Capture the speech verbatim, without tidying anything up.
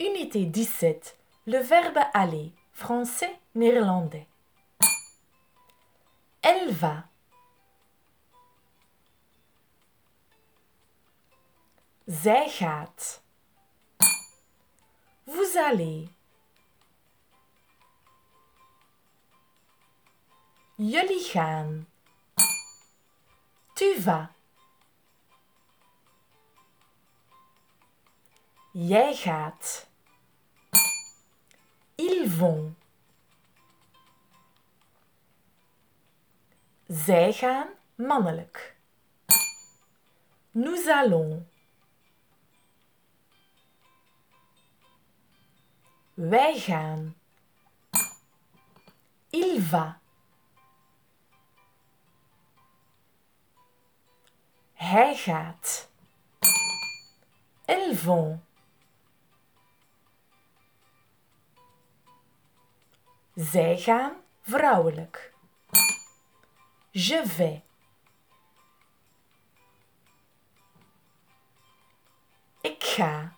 Unité dix-sept. Le verbe aller. Français, néerlandais. Elle va. Zij gaat. Vous allez. Jullie gaan. Tu vas. Jij gaat. Ils vont. Zij gaan, mannelijk. Nous allons. Wij gaan. Il va. Hij gaat. Elles vont. Zij gaan, vrouwelijk. Je vais. Ik ga.